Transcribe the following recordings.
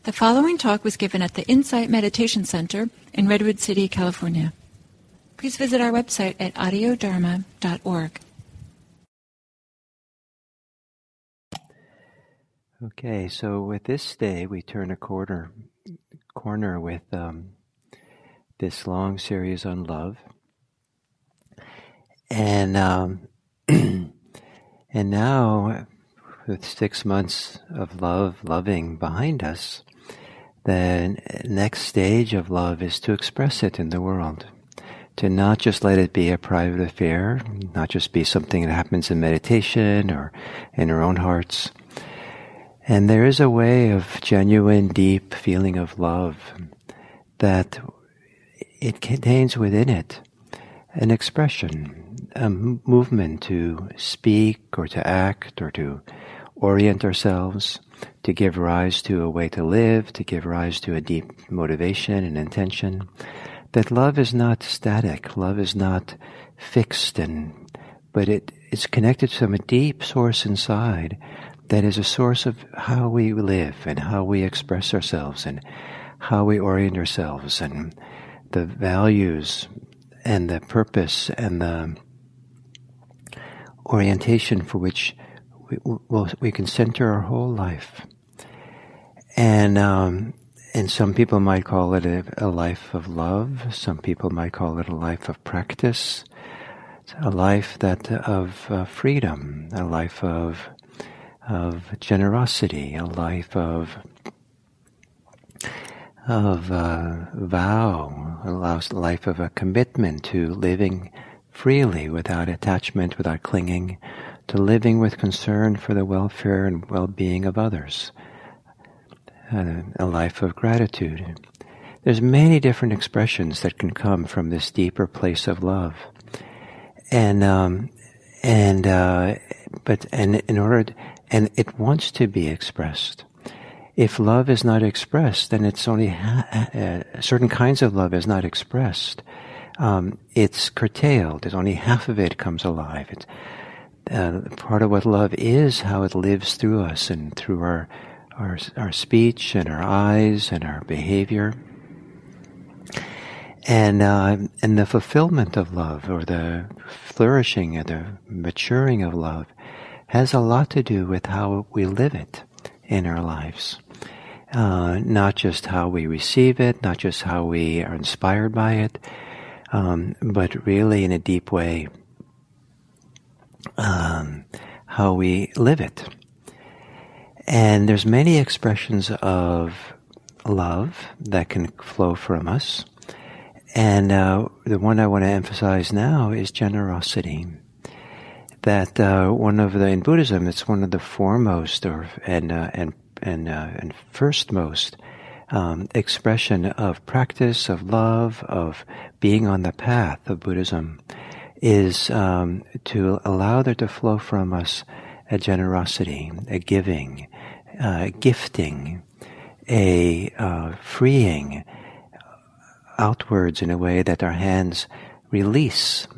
The following talk was given at the Insight Meditation Center in Redwood City, California. Please visit our website at audiodharma.org. Okay, so with this day, we turn a corner with this long series on love, and and now with 6 months of loving behind us, the next stage of love is to express it in the world, to not just let it be a private affair, not just be something that happens in meditation or in our own hearts. And there is a way of genuine, deep feeling of love that it contains within it an expression, a movement to speak or to act or to orient ourselves, to give rise to a way to live, to give rise to a deep motivation and intention. That love is not static, love is not fixed, but it's connected to a deep source inside that is a source of how we live and how we express ourselves and how we orient ourselves and the values and the purpose and the orientation for which we can center our whole life. And some people might call it a life of love. Some people might call it a life of practice, a life of freedom, a life of generosity, a life of vow, a life of a commitment to living freely without attachment, without clinging, to living with concern for the welfare and well-being of others, a life of gratitude. There's many different expressions that can come from this deeper place of love, and it wants to be expressed. If love is not expressed, then it's only certain kinds of love is not expressed. It's curtailed. It's only half of it comes alive. It's part of what love is, how it lives through us and through our speech and our eyes and our behavior. And the fulfillment of love, or the flourishing and the maturing of love, has a lot to do with how we live it in our lives. Not just how we receive it, not just how we are inspired by it, but really in a deep way, how we live it. And there's many expressions of love that can flow from us. And the one I want to emphasize now is generosity. That in Buddhism, it's one of the foremost and firstmost expression of practice, of love, of being on the path of Buddhism, is to allow there to flow from us a generosity, a giving, gifting, a freeing outwards in a way that our hands release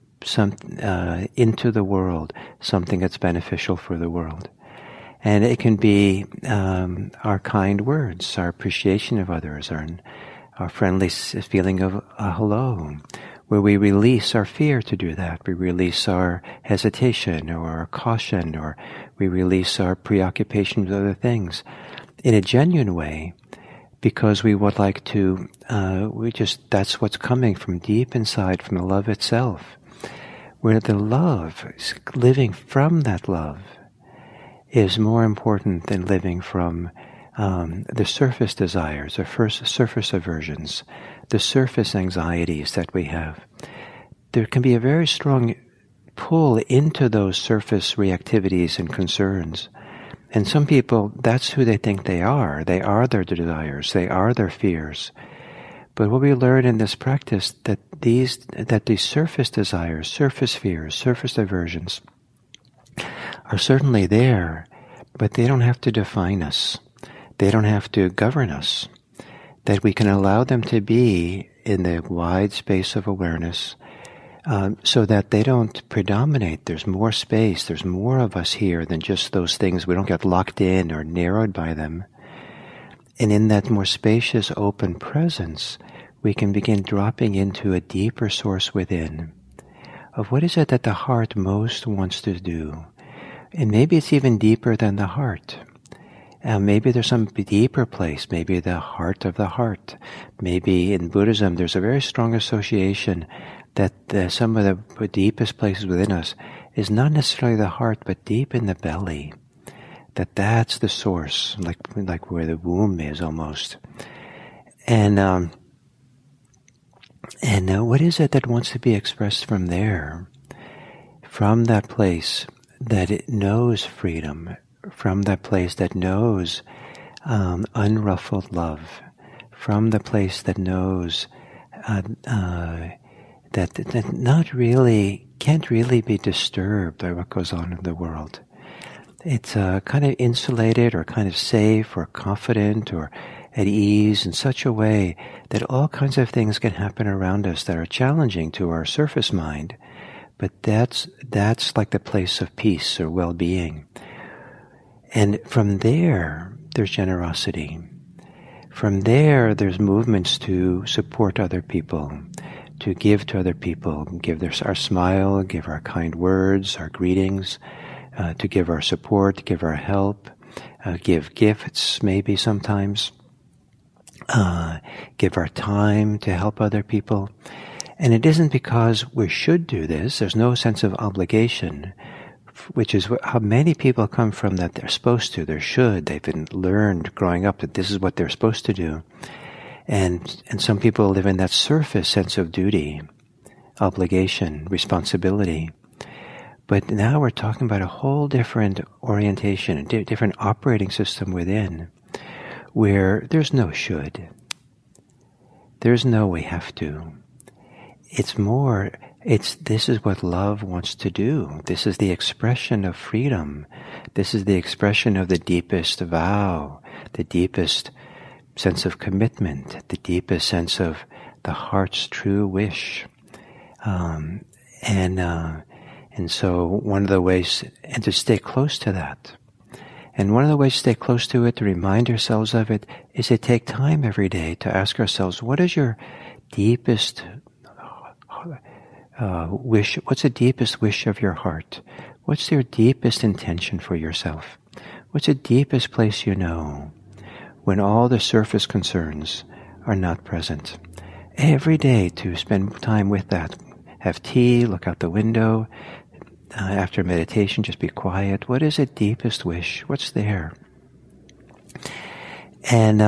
into the world something that's beneficial for the world. And it can be our kind words, our appreciation of others, our friendly feeling of a hello, where we release our fear to do that. We release our hesitation or our caution, or we release our preoccupation with other things in a genuine way, because we would like to, that's what's coming from deep inside, from the love itself, where the love, living from that love, is more important than living from the surface desires, or surface aversions, the surface anxieties that we have. There can be a very strong pull into those surface reactivities and concerns. And some people, that's who they think they are. They are their desires. They are their fears. But what we learn in this practice, that these surface desires, surface fears, surface aversions are certainly there, but they don't have to define us. They don't have to govern us. That we can allow them to be in the wide space of awareness, so that they don't predominate. There's more space, there's more of us here than just those things. We don't get locked in or narrowed by them. And in that more spacious, open presence, we can begin dropping into a deeper source within of what is it that the heart most wants to do. And maybe it's even deeper than the heart. Maybe there's some deeper place, maybe the heart of the heart. Maybe in Buddhism there's a very strong association that some of the deepest places within us is not necessarily the heart, but deep in the belly. That's the source, like where the womb is almost. And what is it that wants to be expressed from there? From that place that it knows freedom, from that place that knows unruffled love, from the place that knows that not really, can't really be disturbed by what goes on in the world. It's kind of insulated or kind of safe or confident or at ease in such a way that all kinds of things can happen around us that are challenging to our surface mind. But that's like the place of peace or well-being. And from there, there's generosity. From there, there's movements to support other people, to give to other people, give our smile, give our kind words, our greetings, to give our support, give our help, give gifts maybe sometimes, give our time to help other people. And it isn't because we should do this. There's no sense of obligation, which is how many people come from, that they're supposed to, they should. They've been learned growing up that this is what they're supposed to do. And some people live in that surface sense of duty, obligation, responsibility. But now we're talking about a whole different orientation, a different operating system within, where there's no should. There's no we have to. This is what love wants to do. This is the expression of freedom. This is the expression of the deepest vow, the deepest sense of commitment, the deepest sense of the heart's true wish. And so one of the ways, and to stay close to that, and one of the ways to stay close to it, to remind ourselves of it, is to take time every day to ask ourselves, what is your deepest wish? What's the deepest wish of your heart? What's your deepest intention for yourself? What's the deepest place you know when all the surface concerns are not present? Every day to spend time with that. Have tea, look out the window. After meditation, just be quiet. What is the deepest wish? What's there? And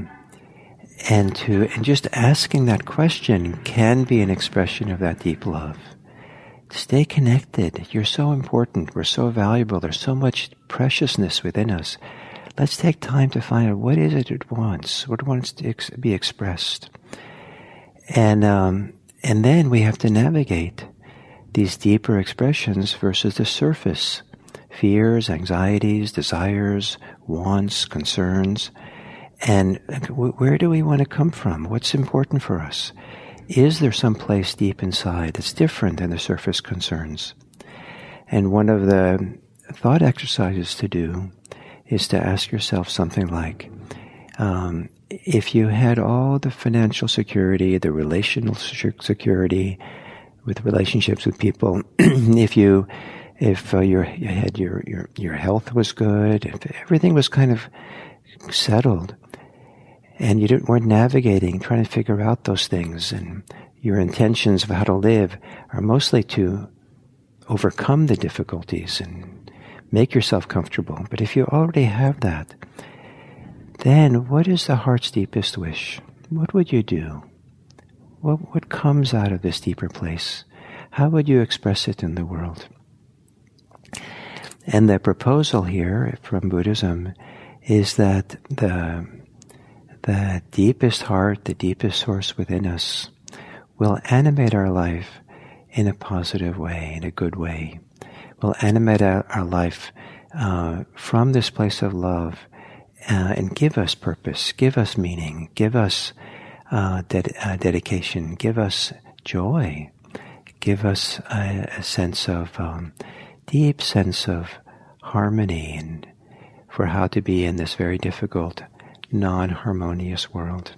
just asking that question can be an expression of that deep love. Stay connected. You're so important. We're so valuable. There's so much preciousness within us. Let's take time to find out what is it wants. What wants to be expressed. And then we have to navigate these deeper expressions versus the surface. Fears, anxieties, desires, wants, concerns. And where do we want to come from? What's important for us? Is there some place deep inside that's different than the surface concerns? And one of the thought exercises to do is to ask yourself something like, if you had all the financial security, the relational security with relationships with people, if your health was good, if everything was kind of settled, and you weren't navigating, trying to figure out those things, and your intentions of how to live are mostly to overcome the difficulties and make yourself comfortable. But if you already have that, then what is the heart's deepest wish? What would you do? What comes out of this deeper place? How would you express it in the world? And the proposal here from Buddhism is that the deepest heart, the deepest source within us, will animate our life in a positive way, in a good way. Will animate our life from this place of love and give us purpose, give us meaning, give us dedication, give us joy, give us a sense of deep sense of harmony, and for how to be in this very difficult non-harmonious world.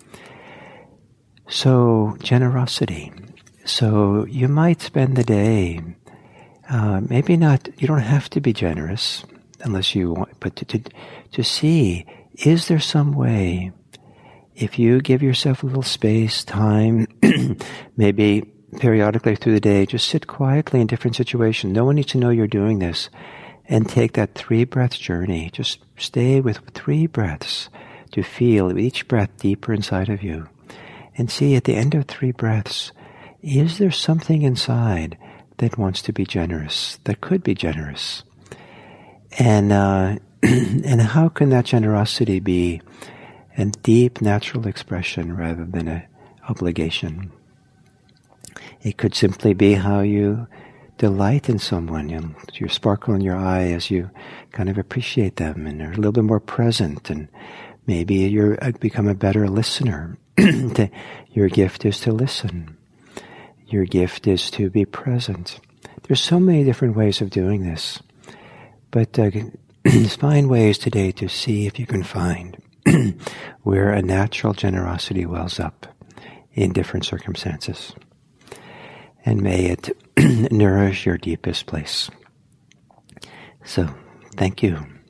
So, generosity. So you might spend the day, maybe not, you don't have to be generous unless you want, but to see, is there some way, if you give yourself a little space, time, maybe periodically through the day, just sit quietly in different situations. No one needs to know you're doing this. And take that 3-breath journey. Just stay with 3 breaths to feel each breath deeper inside of you. And see at the end of 3 breaths, is there something inside that wants to be generous, that could be generous? And and how can that generosity be a deep natural expression rather than an obligation? It could simply be how you delight in someone, your sparkle in your eye as you kind of appreciate them and are a little bit more present, and maybe you become a better listener. Your gift is to listen. Your gift is to be present. There's so many different ways of doing this, but find ways today to see if you can find where a natural generosity wells up in different circumstances. And may it nourish your deepest place. So, thank you.